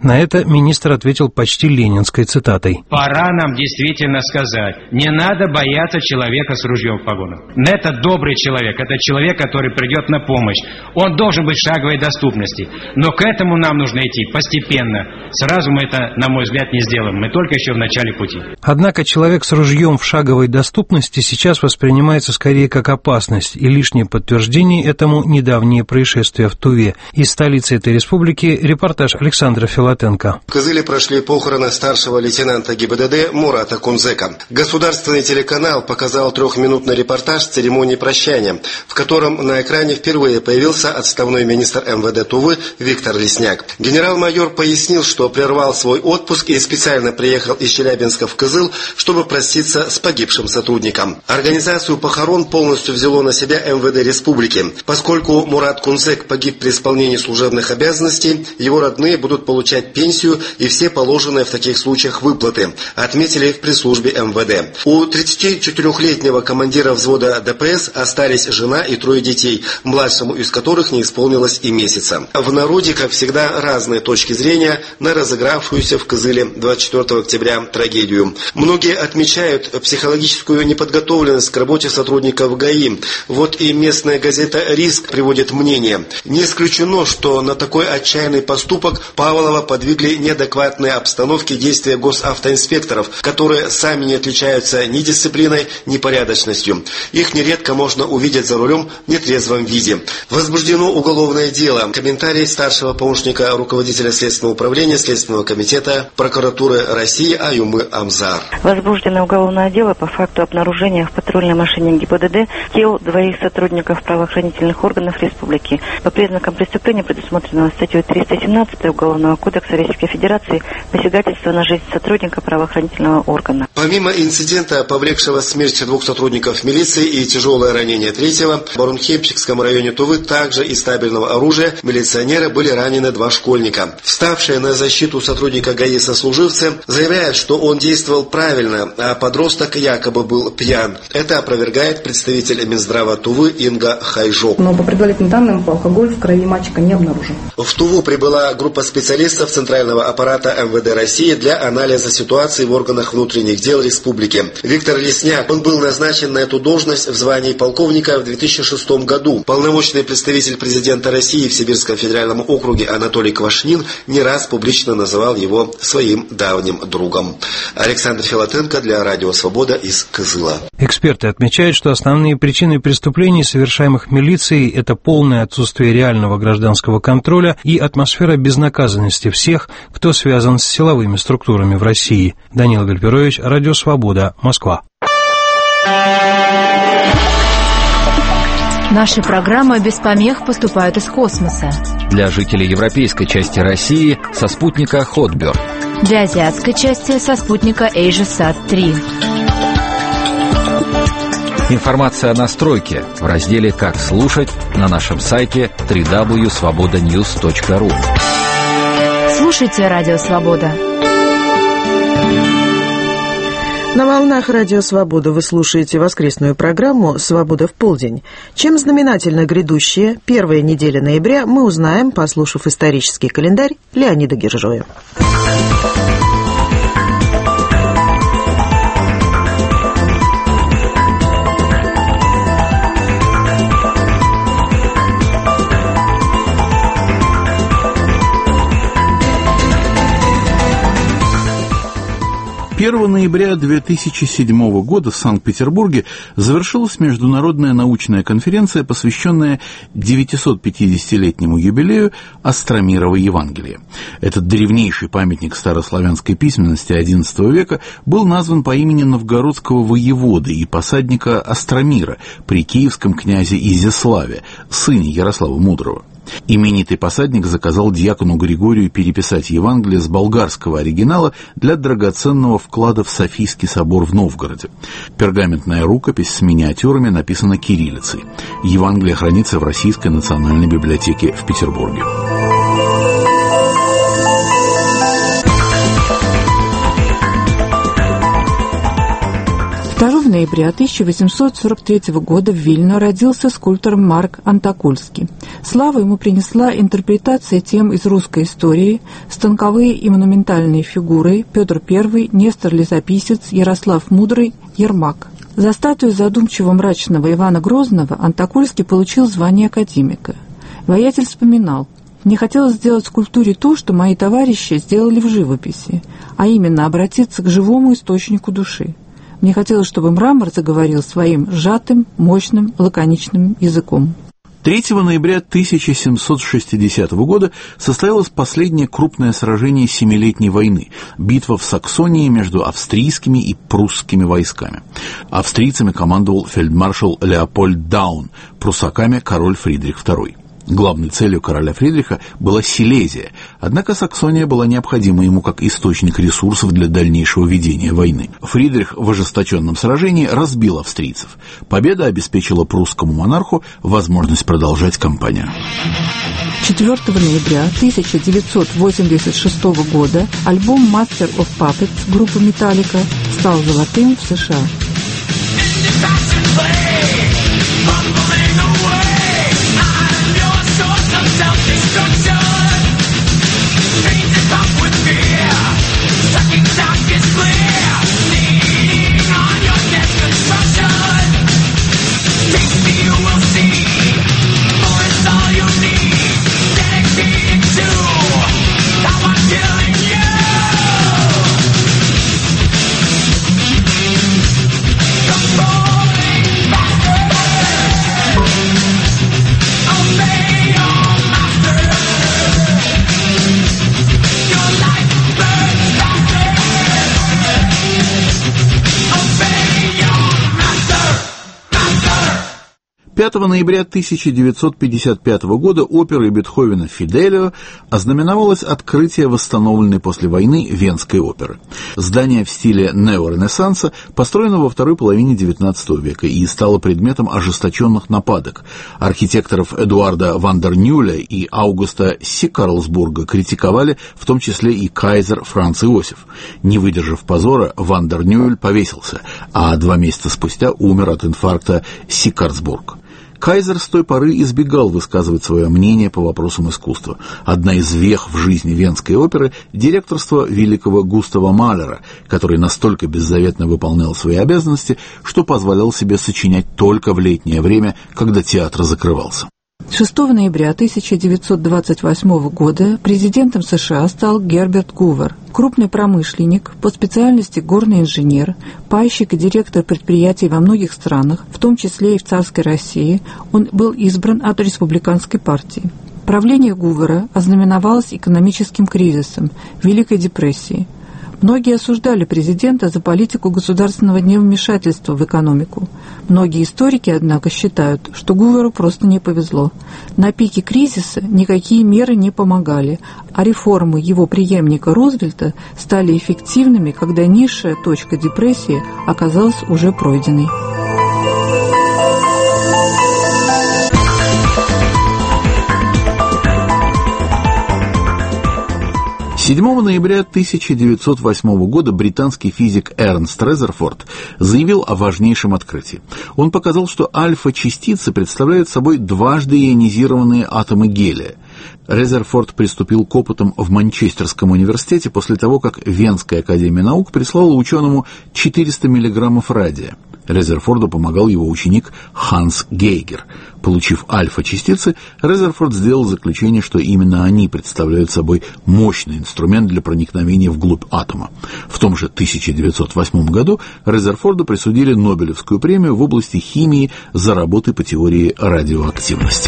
Speaker 18: На это министр ответил почти ленинской цитатой.
Speaker 19: Пора нам действительно сказать, не надо бояться человека с ружьем в погонах. Это добрый человек, это человек, который придет на помощь. Он должен быть в шаговой доступности. Но к этому нам нужно идти постепенно. Сразу мы это, на мой взгляд, не сделаем. Мы только еще в начале пути.
Speaker 18: Однако человек с ружьем в шаговой доступности сейчас воспринимается скорее как опасность, и лишнее подтверждение этому недавние происшествия в Туве. Из столицы этой республики репортаж Александра Филатенко.
Speaker 3: В Кызыле прошли похороны старшего лейтенанта ГИБДД Мурата Кунзека. Государственный телеканал показал трехминутный репортаж церемонии прощания, в котором на экране впервые появился отставной министр эм вэ дэ Тувы Виктор Лесняк. Генерал-майор пояснил, что прервал свой отпуск и специально приехал из Челябинска в Кызыл, чтобы проститься с погибшим сотрудником. Организацию похорон полностью взяло на себя эм вэ дэ республики. Поскольку Мурат Кунзек погиб при исполнении служебных обязанностей, его родные будут получать пенсию и все положенные в таких случаях выплаты, отметили в пресс-службе эм вэ дэ. У тридцатичетырехлетнего командира взвода дэ пэ эс остались жена и трое детей, младшему из которых не исполнилось и месяца. В народе, как всегда, разные точки зрения на разыгравшуюся в Кызыле двадцать четвёртого октября трагедию. Многие отмечают психологическую неподготовленность к работе сотрудников ГАИ. Вот и местная газета «Риск» приводит мнение. Не исключено, что на такой отчаянный поступок Павлова подвигли неадекватные обстановки действия госавтоинспекторов, которые сами не отличаются ни дисциплиной, ни порядочностью. Их нередко можно увидеть за рулем в нетрезвом виде. Возбуждено уголовное дело. Комментарий старшего помощника руководителя Следственного управления Следственного комитета прокуратуры России Аюмы Амзар.
Speaker 4: Возбуждено уголовное дело по факту обнаружения в патрульной машине ГИБДД тел двоих сотрудников правоохранительных органов республики. По признакам преступления предусмотрено статьей триста семнадцать Уголовного кодекса Российской Федерации посягательство на жизнь сотрудника правоохранительного органа.
Speaker 3: Помимо инцидента, повлекшего смерть двух сотрудников милиции и тяжелое ранение третьего, в Барунхемчикском районе Тувы также из табельного оружия милиционера были ранены два школьника. Вставшие на защиту сотрудника ГАИ сослуживцы заявляют, что он действовал правильно, а подросток якобы был пьян. Это опровергает представитель Минздрава Тувы Инга Хайжок.
Speaker 23: Но по предварительным данным, алкоголь в крови мальчика не обнаружен.
Speaker 3: В Туву прибыла группа специалистов Центрального аппарата эм вэ дэ России для анализа ситуации в органах внутренних дел республики. Виктор Лесняк, он был назначен на эту должность в звании полковника в две тысячи шестом году. Полномочный представитель президента России в Сибирском федеральном округе Анатолий Квашнин не раз публично называл его своим давним другом. Александр Филатенко для Радио Свобода из Кызыла.
Speaker 18: Эксперты отмечают, что основные причины преступлений, совершаемых милицией, это полное отсутствие реального гражданского контроля и атмосфера безнаказанности всех, кто связан с силовыми структурами в России. Данил Гальперович, Радио Свобода, Москва.
Speaker 24: Наши программы без помех поступают из космоса.
Speaker 8: Для жителей европейской части России со спутника Хотберт.
Speaker 24: Для азиатской части со спутника AsiaSat три.
Speaker 8: Информация о настройке в разделе «Как слушать» на нашем сайте дабл ю дабл ю дабл ю точка свобода ньюс точка ру.
Speaker 24: Слушайте Радио Свобода.
Speaker 1: На волнах Радио Свобода вы слушаете воскресную программу «Свобода в полдень». Чем знаменательна грядущая первая неделя ноября, мы узнаем, послушав исторический календарь Леонида Гержоя.
Speaker 14: первого ноября две тысячи седьмого года в Санкт-Петербурге завершилась международная научная конференция, посвященная девятисотпятидесятилетнему юбилею Остромирова Евангелия. Этот древнейший памятник старославянской письменности одиннадцатого века был назван по имени новгородского воеводы и посадника Остромира при киевском князе Изяславе, сыне Ярослава Мудрого. Именитый посадник заказал дьякону Григорию переписать Евангелие с болгарского оригинала для драгоценного вклада в Софийский собор в Новгороде. Пергаментная рукопись с миниатюрами написана кириллицей. Евангелие хранится в Российской национальной библиотеке в Петербурге.
Speaker 17: второго
Speaker 13: ноября тысяча восемьсот сорок третьего года в Вильно родился скульптор Марк Антокольский. Славу ему принесла интерпретация тем из русской истории, станковые и монументальные фигуры Петр Первый, Нестор Летописец, Ярослав Мудрый, Ермак. За статую задумчиво мрачного Ивана Грозного Антокольский получил звание академика. Воятель вспоминал: «Мне хотелось сделать в скульптуре то, что мои товарищи сделали в живописи, а именно обратиться к живому источнику души. Мне хотелось, чтобы мрамор заговорил своим сжатым, мощным, лаконичным языком».
Speaker 14: третьего ноября тысяча семьсот шестидесятого года состоялось последнее крупное сражение Семилетней войны – битва в Саксонии между австрийскими и прусскими войсками. Австрийцами командовал фельдмаршал Леопольд Даун, пруссаками король Фридрих Второй. Главной целью короля Фридриха была Силезия, однако Саксония была необходима ему как источник ресурсов для дальнейшего ведения войны. Фридрих в ожесточенном сражении разбил австрийцев. Победа обеспечила прусскому монарху возможность продолжать кампанию.
Speaker 13: четвёртого ноября тысяча девятьсот восемьдесят шестого года альбом «Master of Puppets» группы «Металлика» стал золотым в США.
Speaker 14: пятого ноября тысяча девятьсот пятьдесят пятого года оперой Бетховена «Фиделио» ознаменовалось открытие восстановленной после войны Венской оперы. Здание в стиле неоренессанса построено во второй половине девятнадцатого века и стало предметом ожесточенных нападок. Архитекторов Эдуарда Вандернюля и Аугуста Сикарлсбурга критиковали, в том числе и кайзер Франц Иосиф. Не выдержав позора, Вандернюль повесился, а два месяца спустя умер от инфаркта Сикарлсбург. Кайзер с той поры избегал высказывать свое мнение по вопросам искусства. Одна из вех в жизни Венской оперы – директорство великого Густава Малера, который настолько беззаветно выполнял свои обязанности, что позволял себе сочинять только в летнее время, когда театр закрывался.
Speaker 13: шестого ноября тысяча девятьсот двадцать восьмого года президентом США стал Герберт Гувер, крупный промышленник, по специальности горный инженер, пайщик и директор предприятий во многих странах, в том числе и в царской России. Он был избран от республиканской партии. Правление Гувера ознаменовалось экономическим кризисом, Великой депрессией. Многие осуждали президента за политику государственного невмешательства в экономику. Многие историки, однако, считают, что Гуверу просто не повезло. На пике кризиса никакие меры не помогали, а реформы его преемника Рузвельта стали эффективными, когда низшая точка депрессии оказалась уже пройденной.
Speaker 14: седьмого ноября тысяча девятьсот восьмого года британский физик Эрнст Резерфорд заявил о важнейшем открытии. Он показал, что альфа-частицы представляют собой дважды ионизированные атомы гелия. Резерфорд приступил к опытам в Манчестерском университете после того, как Венская академия наук прислала ученому четыреста миллиграммов радия. Резерфорду помогал его ученик Ханс Гейгер. Получив альфа-частицы, Резерфорд сделал заключение, что именно они представляют собой мощный инструмент для проникновения вглубь атома. В том же тысяча девятьсот восьмом году Резерфорду присудили Нобелевскую премию в области химии за работы по теории радиоактивности.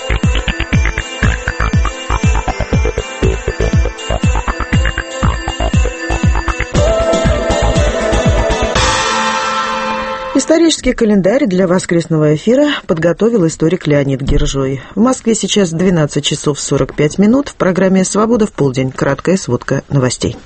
Speaker 1: Исторический календарь для воскресного эфира подготовил историк Леонид Гержой. В Москве сейчас двенадцать часов сорок пять минут. В программе «Свобода в полдень». Краткая сводка новостей.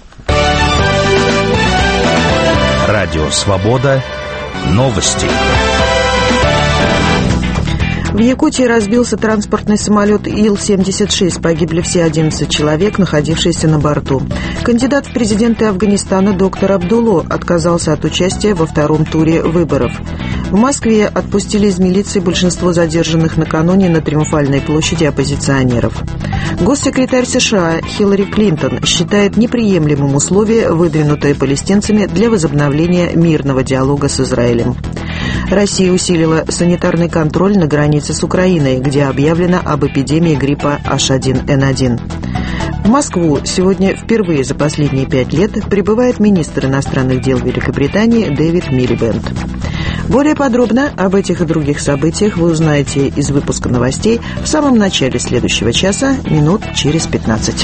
Speaker 2: Радио «Свобода». Новости.
Speaker 1: В Якутии разбился транспортный самолет Ил семьдесят шесть. Погибли все одиннадцать человек, находившиеся на борту. Кандидат в президенты Афганистана доктор Абдулло отказался от участия во втором туре выборов. В Москве отпустили из милиции большинство задержанных накануне на Триумфальной площади оппозиционеров. Госсекретарь США Хиллари Клинтон считает неприемлемым условие, выдвинутое палестинцами для возобновления мирного диалога с Израилем. Россия усилила санитарный контроль на границе с Украиной, где объявлено об эпидемии гриппа эйч один эн один. В Москву сегодня впервые за последние пять лет прибывает министр иностранных дел Великобритании Дэвид Милибэнд. Более подробно об этих и других событиях вы узнаете из выпуска новостей в самом начале следующего часа, минут через пятнадцать.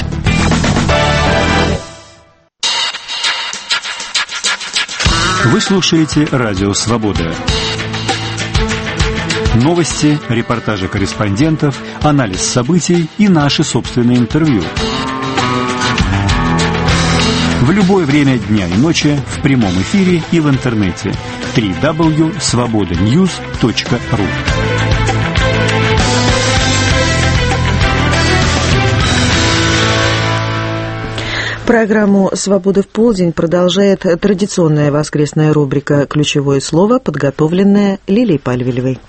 Speaker 2: Вы слушаете «Радио Свобода». Новости, репортажи корреспондентов, анализ событий и наши собственные интервью. В любое время дня и ночи, в прямом эфире и в интернете. дабл ю дабл ю дабл ю точка свобода ньюс точка ру.
Speaker 1: Программу «Свобода в полдень» продолжает традиционная воскресная рубрика «Ключевое слово», подготовленная Лилией Пальвелевой.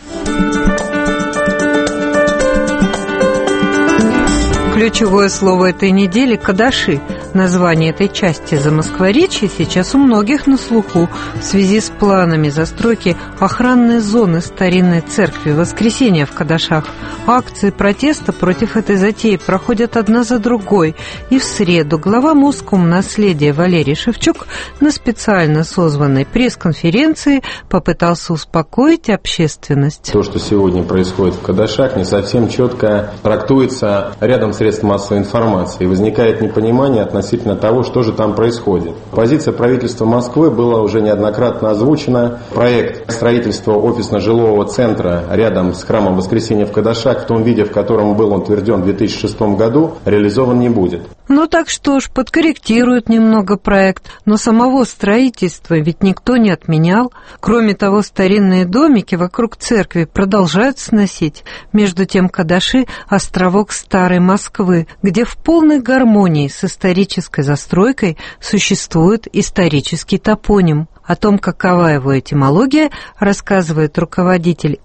Speaker 5: Ключевое слово этой недели – «кадаши». Название этой части Замоскворечья сейчас у многих на слуху в связи с планами застройки охранной зоны старинной церкви Воскресения в Кадашах. Акции протеста против этой затеи проходят одна за другой. И в среду глава Моском наследия Валерий Шевчук на специально созванной пресс-конференции попытался успокоить общественность.
Speaker 6: То, что сегодня происходит в Кадашах, не совсем четко трактуется рядом средств массовой информации. И возникает непонимание относительно относительно того, что же там происходит. Позиция правительства Москвы была уже неоднократно озвучена. Проект строительства офисно-жилого центра рядом с храмом Воскресения в Кадашах в том виде, в котором был он утвержден в две тысячи шестом году, реализован не будет.
Speaker 5: Ну так что ж, подкорректируют немного проект, но самого строительства ведь никто не отменял. Кроме того, старинные домики вокруг церкви продолжают сносить. Между тем, Кадаши – островок старой Москвы, где в полной гармонии с исторической застройкой существует исторический топоним. О том, какова его этимология, рассказывает руководитель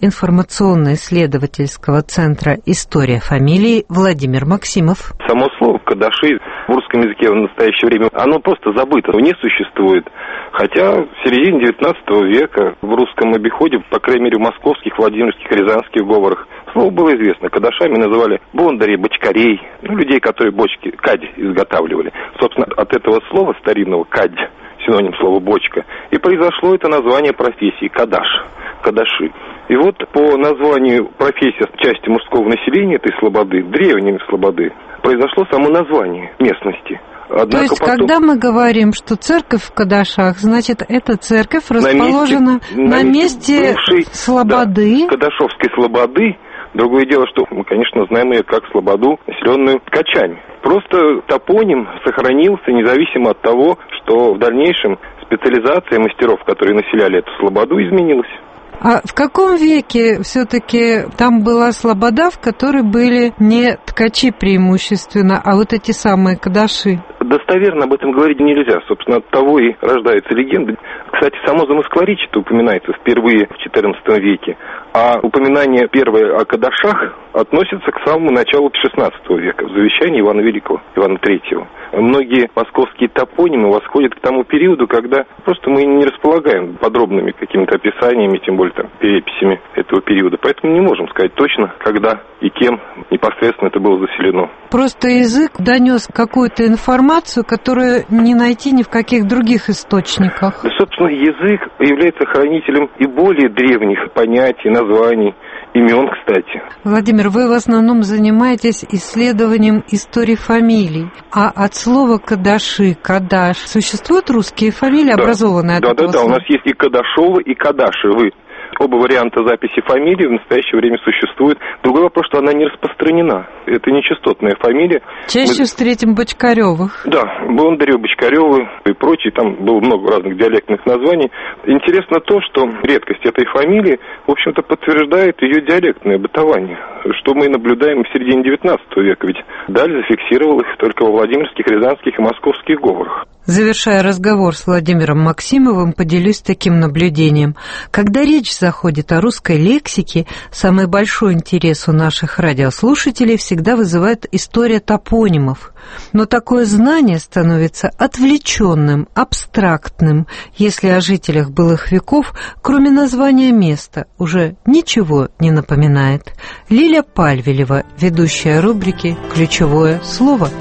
Speaker 5: информационно-исследовательского центра «История фамилии» Владимир Максимов.
Speaker 7: Само слово «кадаши» в русском языке в настоящее время, оно просто забыто, не существует. Хотя в середине девятнадцатого века в русском обиходе, по крайней мере в московских, владимирских, рязанских говорах, слово было известно. Кадашами называли бондарей, бочкарей, ну, людей, которые бочки, кадь изготавливали. Собственно, от этого слова старинного «кадь», синоним слова «бочка», и произошло это название профессии «кадаш», «кадаши». И вот по названию профессии части мужского населения этой слободы, древней слободы, произошло само название местности. Однако
Speaker 5: То есть,
Speaker 7: потом...
Speaker 5: когда мы говорим, что церковь в Кадашах, значит, эта церковь расположена на месте, на месте бывшей, слободы.
Speaker 7: Да, Кадашовской слободы. Другое дело, что мы, конечно, знаем ее как слободу, населенную ткачами. Просто топоним сохранился независимо от того, что в дальнейшем специализация мастеров, которые населяли эту слободу, изменилась.
Speaker 5: А в каком веке все-таки там была слобода, в которой были не ткачи преимущественно, а вот эти самые кадаши?
Speaker 7: Достоверно об этом говорить нельзя. Собственно, от того и рождается легенда. Кстати, само Замоскворечье-то упоминается впервые в четырнадцатом веке, а упоминание первое о кадашах относится к самому началу шестнадцатого века, в завещании Ивана Великого, Ивана Третьего. Многие московские топонимы восходят к тому периоду, когда просто мы не располагаем подробными какими-то описаниями, тем более там, переписями этого периода. Поэтому не можем сказать точно, когда и кем непосредственно это было заселено.
Speaker 5: Просто язык донес какую-то информацию, которую не найти ни в каких других источниках.
Speaker 7: Да, собственно, язык является хранителем и более древних понятий, названий, имен, кстати.
Speaker 5: Владимир, вы в основном занимаетесь исследованием истории фамилий. А от слова «кадаши», «кадаш» существуют русские фамилии, да, образованные от
Speaker 7: да,
Speaker 5: этого
Speaker 7: да, да,
Speaker 5: слова?
Speaker 7: у нас есть и Кадашовы, и Кадашевы. Оба варианта записи фамилии в настоящее время существуют. Другой вопрос, что она не распространена. Это нечастотная фамилия.
Speaker 5: Чаще Мы... встретим Бочкаревых.
Speaker 7: Да, Бондарев, Бочкаревы и прочие. Там было много разных диалектных названий. Интересно то, что редкость этой фамилии, в общем-то, подтверждает ее диалектное бытование, что мы наблюдаем в середине девятнадцатого века. Ведь Даль зафиксировал их только во владимирских, рязанских и московских говорах.
Speaker 5: Завершая разговор с Владимиром Максимовым, поделюсь таким наблюдением. Когда речь заходит о русской лексике, самый большой интерес у наших радиослушателей всегда вызывает история топонимов. Но такое знание становится отвлеченным, абстрактным, если о жителях былых веков, кроме названия места, уже ничего не напоминает. Лиля Пальвелева, ведущая рубрики «Ключевое слово».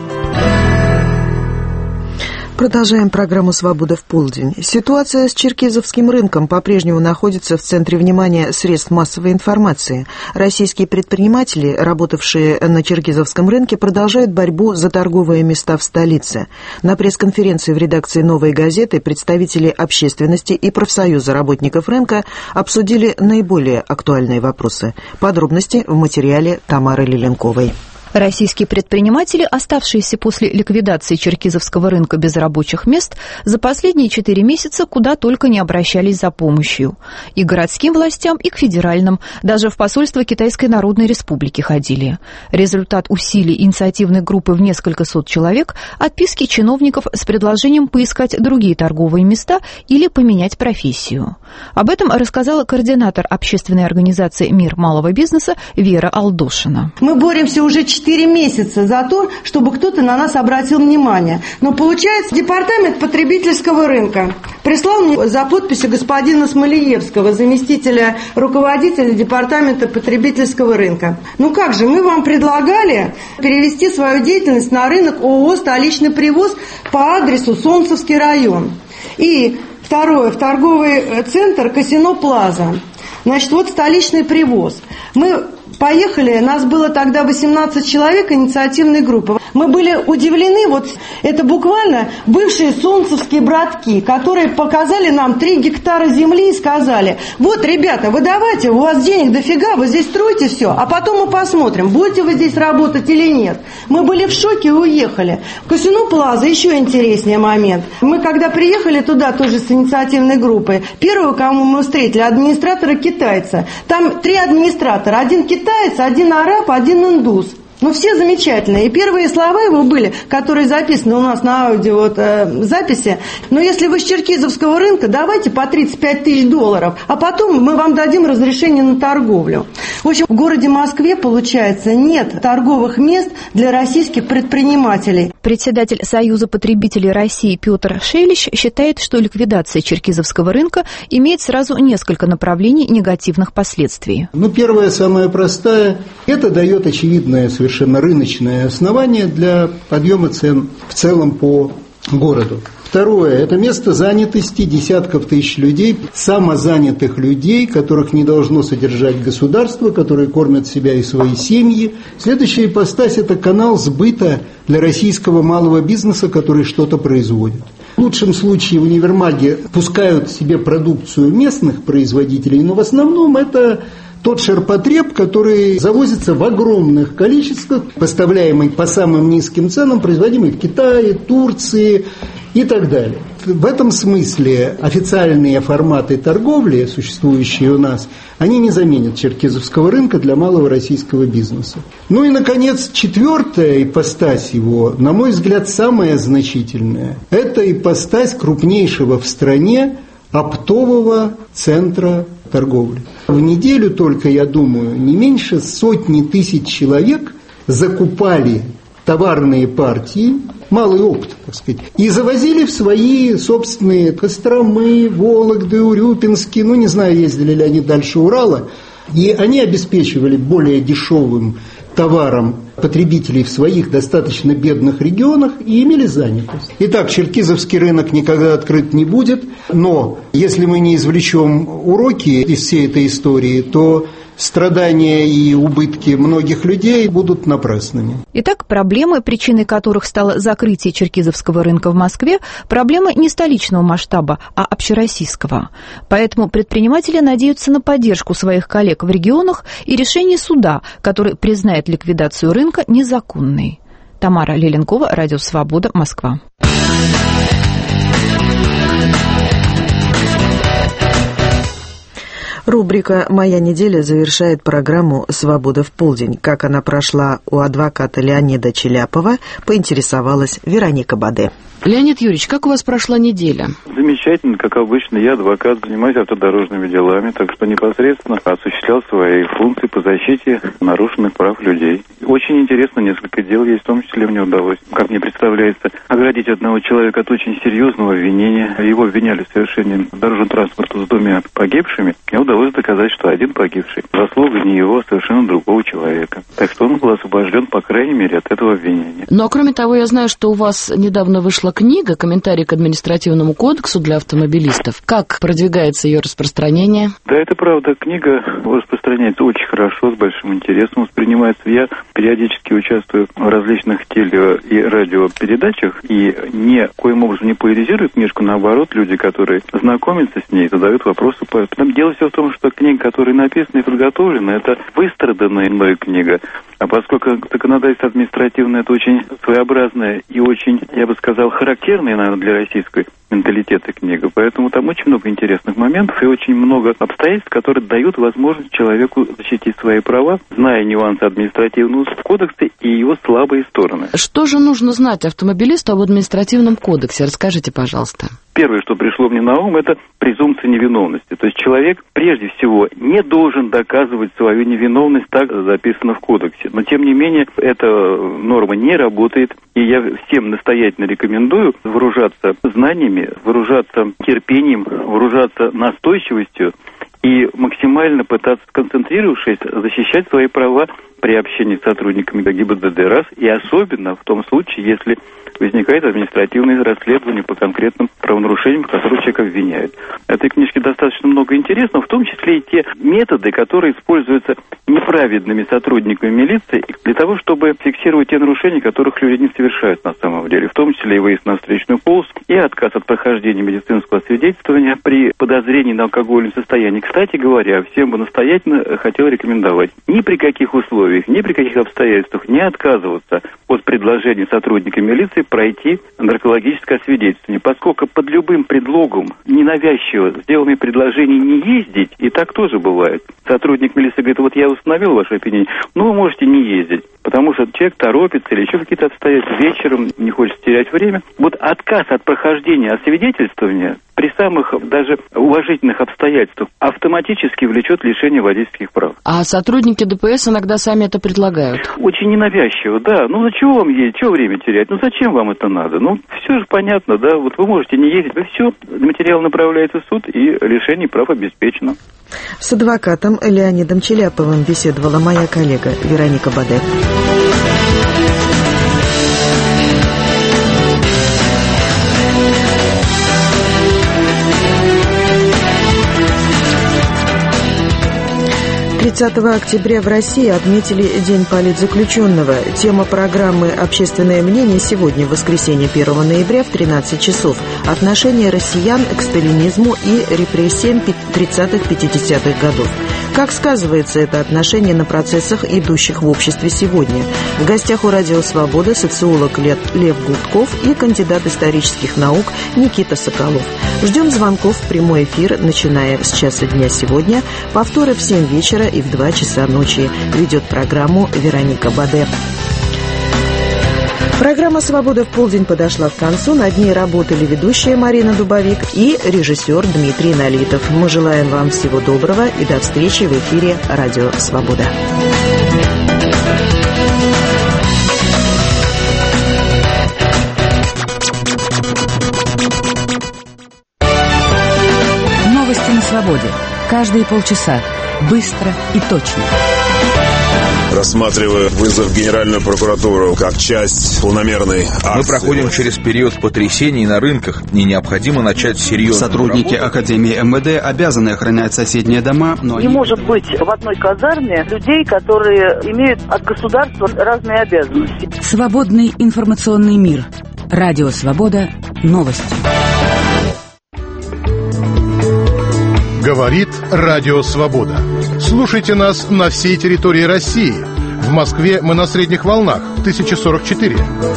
Speaker 1: Продолжаем программу «Свобода в полдень». Ситуация с черкизовским рынком по-прежнему находится в центре внимания средств массовой информации. Российские предприниматели, работавшие на черкизовском рынке, продолжают борьбу за торговые места в столице. На пресс-конференции в редакции «Новой газеты» представители общественности и профсоюза работников рынка обсудили наиболее актуальные вопросы. Подробности в материале Тамары Лиленковой.
Speaker 10: Российские предприниматели, оставшиеся после ликвидации черкизовского рынка без рабочих мест, за последние четыре месяца куда только не обращались за помощью. И к городским властям, и к федеральным. Даже в посольство Китайской Народной Республики ходили. Результат усилий инициативной группы в несколько сот человек – отписки чиновников с предложением поискать другие торговые места или поменять профессию. Об этом рассказала координатор общественной организации «Мир малого бизнеса» Вера Алдошина.
Speaker 11: Мы боремся уже четыре месяца за то, чтобы кто-то на нас обратил внимание. Но получается, департамент потребительского рынка прислал мне за подписью господина Смолиевского, заместителя руководителя департамента потребительского рынка. Ну как же, мы вам предлагали перевести свою деятельность на рынок ООО «Столичный привоз» по адресу Солнцевский район. И второе, в торговый центр «Казино Плаза». Значит, вот «Столичный привоз». Мы поехали, нас было тогда восемнадцать человек инициативной группы. Мы были удивлены, вот это буквально бывшие солнцевские братки, которые показали нам три гектара земли и сказали: вот, ребята, вы давайте, у вас денег дофига, вы здесь строите все, а потом мы посмотрим, будете вы здесь работать или нет. Мы были в шоке и уехали. В Казино Плаза еще интереснее момент. Мы когда приехали туда тоже с инициативной группой, первого, кому мы встретили, администратора китайца. Там три администратора, один китаец, один араб, один индус. Ну, все замечательные. И первые слова его были, которые записаны у нас на аудио вот, э, записи. Но если вы с черкизовского рынка, давайте по тридцать пять тысяч долларов, а потом мы вам дадим разрешение на торговлю. В общем, в городе Москве, получается, нет торговых мест для российских предпринимателей.
Speaker 10: Председатель Союза потребителей России Петр Шелищ считает, что ликвидация черкизовского рынка имеет сразу несколько направлений негативных последствий.
Speaker 12: Ну, первое, самое простое, это дает очевидное совершенно совершенно рыночное основание для подъема цен в целом по городу. Второе – это место занятости десятков тысяч людей, самозанятых людей, которых не должно содержать государство, которые кормят себя и свои семьи. Следующая ипостась – это канал сбыта для российского малого бизнеса, который что-то производит. В лучшем случае в универмаге пускают себе продукцию местных производителей, но в основном это тот ширпотреб, который завозится в огромных количествах, поставляемый по самым низким ценам, производимый в Китае, Турции и так далее. В этом смысле официальные форматы торговли, существующие у нас, они не заменят черкизовского рынка для малого российского бизнеса. Ну и, наконец, четвертая ипостась его, на мой взгляд, самая значительная. Это ипостась крупнейшего в стране оптового центра торговли. В неделю только, я думаю, не меньше сотни тысяч человек закупали товарные партии, малый опыт, так сказать, и завозили в свои собственные Костромы, Вологды, Урюпинские, ну не знаю, ездили ли они дальше Урала, и они обеспечивали более дешевым товаром потребителей в своих достаточно бедных регионах и имели занятость. Итак, черкизовский рынок никогда открыт не будет, но если мы не извлечем уроки из всей этой истории, то страдания и убытки многих людей будут напрасными.
Speaker 10: Итак, проблемы, причиной которых стало закрытие черкизовского рынка в Москве, проблемы не столичного масштаба, а общероссийского. Поэтому предприниматели надеются на поддержку своих коллег в регионах и решение суда, который признает ликвидацию рынка незаконной. Тамара Леленкова, Радио Свобода, Москва.
Speaker 1: Рубрика «Моя неделя» завершает программу «Свобода в полдень». Как она прошла у адвоката Леонида Челяпова, поинтересовалась Вероника Баде.
Speaker 17: Леонид Юрьевич, как у вас прошла неделя?
Speaker 9: Замечательно, как обычно. Я адвокат, занимаюсь автодорожными делами, так что непосредственно осуществлял свои функции по защите нарушенных прав людей. Очень интересно, несколько дел есть, в том числе мне удалось, как мне представляется, оградить одного человека от очень серьезного обвинения. Его обвиняли в совершении дорожного транспорта с двумя погибшими. Мне удалось доказать, что один погибший заслуга не его, а совершенно другого человека. Так что он был освобожден, по крайней мере, от этого обвинения.
Speaker 17: Ну, а кроме того, я знаю, что у вас недавно вышла книга «Комментарий к административному кодексу для автомобилистов». Как продвигается ее распространение?
Speaker 9: Да, это правда. Книга распространяется очень хорошо, с большим интересом воспринимается. Я периодически участвую в различных теле- и радиопередачах и никоим образом не поляризирую книжку. Наоборот, люди, которые знакомятся с ней, задают вопросы. Поэтому дело все в том, что книга, которая написана и подготовлена, это выстраданная мной книга. А поскольку законодательство административное, это очень своеобразное и очень, я бы сказал, характерное, наверное, для российской менталитета книга. Поэтому там очень много интересных моментов и очень много обстоятельств, которые дают возможность человеку защитить свои права, зная нюансы административного кодекса и его слабые стороны.
Speaker 17: Что же нужно знать автомобилисту об административном кодексе? Расскажите, пожалуйста.
Speaker 9: Первое, что пришло мне на ум, это презумпция невиновности. То есть человек, прежде всего, не должен доказывать свою невиновность, так записано в кодексе. Но, тем не менее, эта норма не работает, и я всем настоятельно рекомендую вооружаться знаниями, вооружаться терпением, вооружаться настойчивостью и максимально пытаться, сконцентрировавшись, защищать свои права при общении с сотрудниками ГИБДД, раз, и особенно в том случае, если возникает административное расследование по конкретным правонарушениям, в которых человек обвиняет. В этой книжке достаточно много интересного, в том числе и те методы, которые используются неправедными сотрудниками милиции для того, чтобы фиксировать те нарушения, которых люди не совершают на самом деле, в том числе и выезд на встречную полосу, и отказ от прохождения медицинского освидетельствования при подозрении на алкогольном состоянии. Кстати говоря, всем бы настоятельно хотел рекомендовать ни при каких условиях, ни при каких обстоятельствах не отказываться от предложения сотрудника милиции пройти наркологическое освидетельствование, поскольку под любым предлогом ненавязчиво сделанные предложения не ездить, и так тоже бывает. Сотрудник милиции говорит: вот я установил ваше опьянение, но вы можете не ездить, потому что человек торопится или еще какие-то обстоятельства, вечером не хочет терять время. Вот отказ от прохождения освидетельствования при самых даже уважительных обстоятельствах автоматически влечет лишение водительских прав.
Speaker 17: А сотрудники ДПС иногда сами это предлагают?
Speaker 9: Очень ненавязчиво, да. Ну, зачем вам ездить, чего время терять? Ну, зачем вам это надо? Ну, все же понятно, да. Вот вы можете не ездить, и все, материал направляется в суд, и лишение прав обеспечено.
Speaker 1: С адвокатом Леонидом Челяповым беседовала моя коллега Вероника Баде. тридцатого октября в России отметили День политзаключенного. Тема программы «Общественное мнение» сегодня, в воскресенье первого ноября в тринадцать часов. Отношение россиян к сталинизму и репрессиям тридцатых-пятидесятых годов. Как сказывается это отношение на процессах, идущих в обществе сегодня? В гостях у «Радио Свобода» социолог Лев Гудков и кандидат исторических наук Никита Соколов. Ждем звонков в прямой эфир, начиная с часа дня сегодня, повторы в семь вечера и в два часа ночи. Ведет программу Вероника Баде. Программа «Свобода в полдень» подошла к концу. Над ней работали ведущая Марина Дубовик и режиссер Дмитрий Налитов. Мы желаем вам всего доброго и до встречи в эфире «Радио Свобода».
Speaker 15: Новости на свободе. Каждые полчаса. Быстро и точно. рассматриваю вызов в Генеральную прокуратуру как часть планомерной акции.
Speaker 16: Мы проходим через период потрясений на рынках, и необходимо начать серьезно.
Speaker 20: Сотрудники Академии эм вэ дэ обязаны охранять соседние дома, но...
Speaker 21: Не они... может быть в одной казарме людей, которые имеют от государства разные обязанности.
Speaker 24: Свободный информационный мир. Радио «Свобода». Новости.
Speaker 25: Говорит Радио «Свобода». Слушайте нас на всей территории России. В Москве мы на средних волнах тысяча сорок четыре.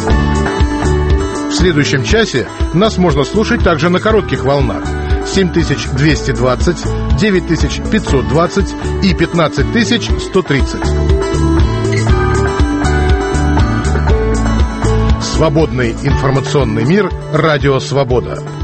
Speaker 25: В следующем часе нас можно слушать также на коротких волнах семь тысяч двести двадцать, девять тысяч пятьсот двадцать и пятнадцать тысяч сто тридцать. Свободный информационный мир. Радио «Свобода».